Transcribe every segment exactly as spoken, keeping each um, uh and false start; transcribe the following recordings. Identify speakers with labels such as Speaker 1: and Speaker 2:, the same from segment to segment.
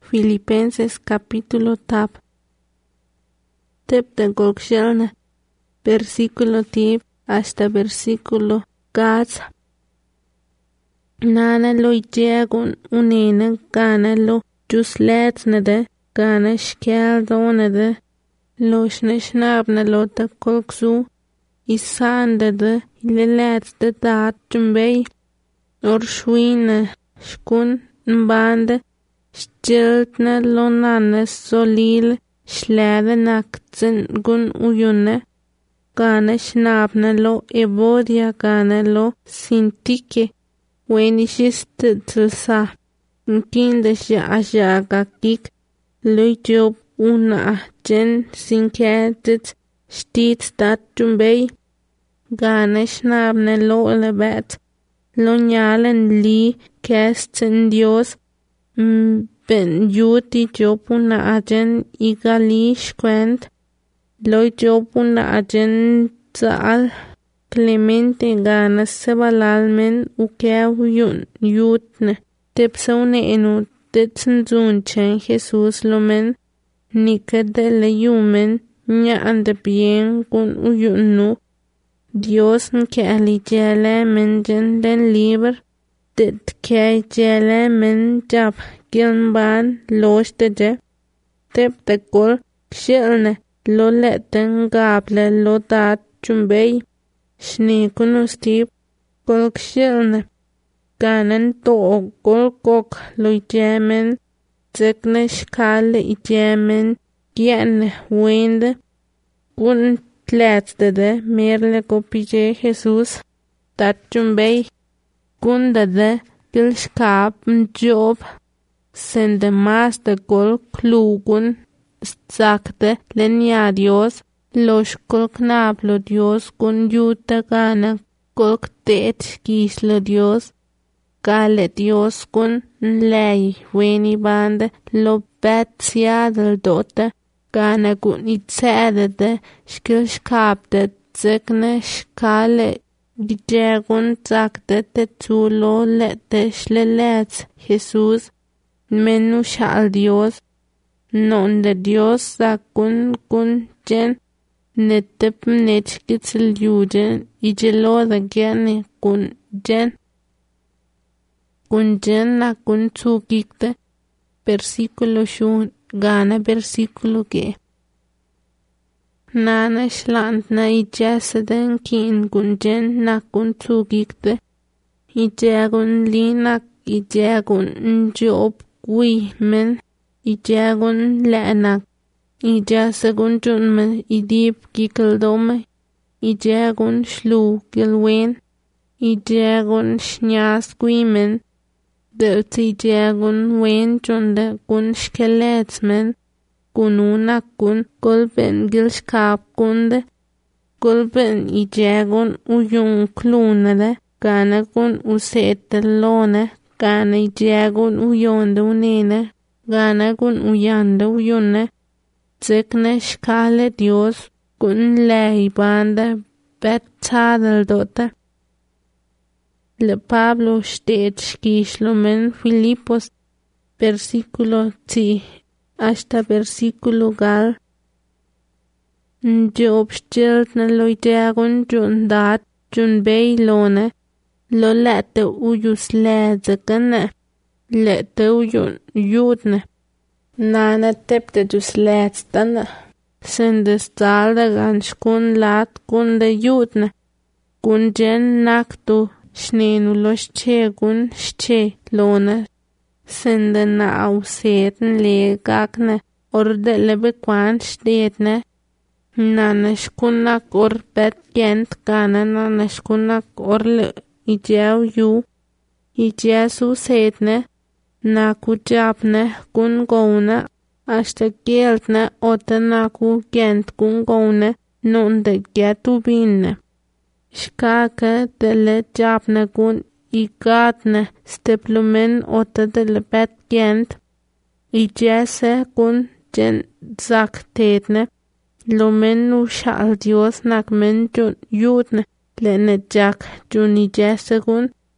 Speaker 1: Filipenses capítulo tap. Tep de golkshelna. Versículo tip hasta versículo gats. Nana lo jagun unena gana lo jusletnede gana skjaldonede lo shnabna lo ta kolksu isandede ileletde dat jumbei or shwina shkun mbande stiltna lo nana solil shlade naktsen gun uyune gana shnabna lo ebodia gana lo sintike wenishist tilsa nkinda sha gakik lujob una jen sinketit stit dat jumbei gana shnabna lo lebet lo nyalen li kesten Dios ben yuti jopuna ajen igali shkwent lo jopuna ajen zaal Clemente gana sebalalmen ukeu yun yutne tepsaune enu tetsunzun chen Jesus lomen nikadele yumen nya ande bien kun uyunu Dios nke alijele men jen den liber det ke jele men jab gilban losteje tep de kol shilne lo leten gable lo dat jumbei Shni kunustip kolk shilne ganan to kolkok lo jemen zekne shkale jemen gien wende kun tletstede merle kopije Jesus dat jumbei kundade gilshkap job sende mas de kol klugun zakte lenya Dios Los kolknablo Dios kun yuta gana kolktet kislo Dios gale Dios kun lei weni bande lo betsiadel dote gana kun itzedede skilskapte zekne skale gijegun zakte te tulo lete shlelets Jesus menu shal Dios non de Dios zakun kun jen Netep netkitzil yuden ijelo da gene kun jen kun jen na kun tsukikte versículo shun gana versículo ge nana shlant na ijaseden kin kun jen na kun tsukikte ijagun linak ijagun njob wi men ijagun lenak Ija según junme idib gikeldome, ijagun shlu gilwen, ijagun shnyas guimen, delt ijagun wen junde gun shkeletsmen, gununa gun gulben gilskap gunde, gulben ijagun uyung klunele, gana gun usetelone, gana ijagun uyonde unene, gana gun uyande uyunne, Zekne shkale Dios kun lei banda betadel dote. Le Pablo steht skishlomen Filipos versículo ti hasta versículo gal. Job stilt na loiteagun jun dat jun bei lone lo lete uyus ledzekane lete uyun yudne. Nana tepte dus lätstande. Sende stalde gans kun lat kun de jutne. Kun jen naktu snenu los che kun sche lone. Sende na auseten le gagne orde lebe kwan stetne. Nana skunak or bet gent gana nana skunak or le ijau yu. Ijasu setne. Naku japne kun gona hasta geltne ote naku gent kun gona nonde getu binne. Shkake dele japne kun igatne steplumen ote dele bet gent. Ijese kun jen zaktetne lomen nu shal Dios nakmen jun yudne lene jak jun ijese kun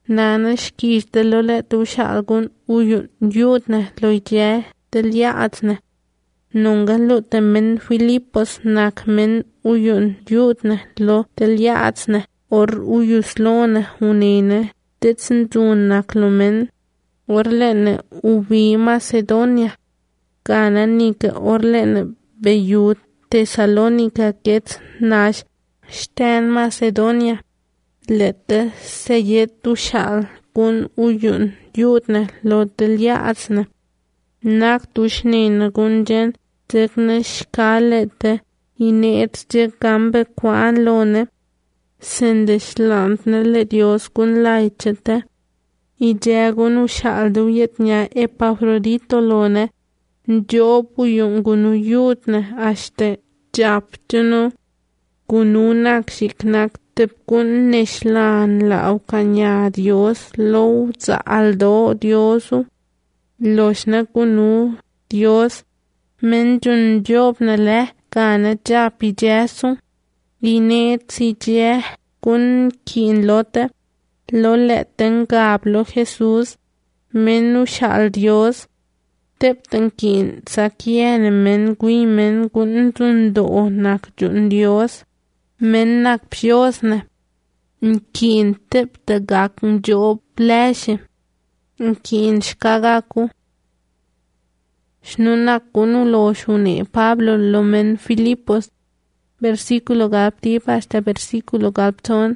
Speaker 1: nana shkirte lo le tu shalgun uyun yutne lo ye del yaatne. Nunga lo temen Filipos nak men uyun yutne lo del yaatne or uyuslone unine ditsendun nak lo men orlene ubi Macedonia. Gana nike orlene beyut Tesalonica get nash stan Macedonia. Lette seyet tu shal kun uyun yutne lo del yaasne. Nak tushnine gunjen tekne shkalete inet je gambe kwan lone. Sendeshlandne le Dios kun laichete. Ijegun ushal du yetnya Epafrodito lone. Job uyun gunu yutne ashte japtunu. Gunu nakshiknak tepkun neshlan la aukanya Dios lo za aldo Diosu. Loshna gunu Dios men jun Job na le gana japi jesu. Inet si je kun kin lote. Lo leten gablo Jesus. Men ushal Dios. Tepten kin sakiene men gui men gun dundo nak jun Dios. Men nak piosne. Nkin tepte gakun Job pleshe. Nkin shkagaku. Shnunak kunu lo shune Pablo lo men Filipos. Versículo galptip hasta versículo galpton.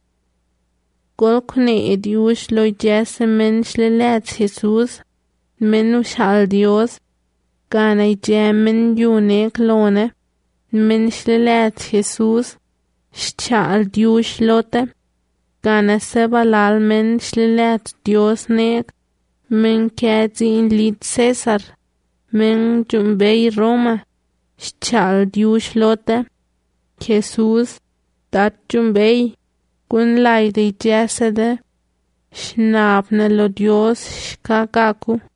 Speaker 1: Golkune ediush lo jesse men shlelet Jesus. Men ushal Dios. Gana ijemen yune klone. Men shlelet Jesus. Shchal Dios lote. Gana sebalal men shlelet Dios nek. Men kedzin lid Cesar. Men jumbei Roma. Shchal Dios lote. Jesus. Dat jumbei. Kun laide jesede. Shnapne lo Dios shkakaku.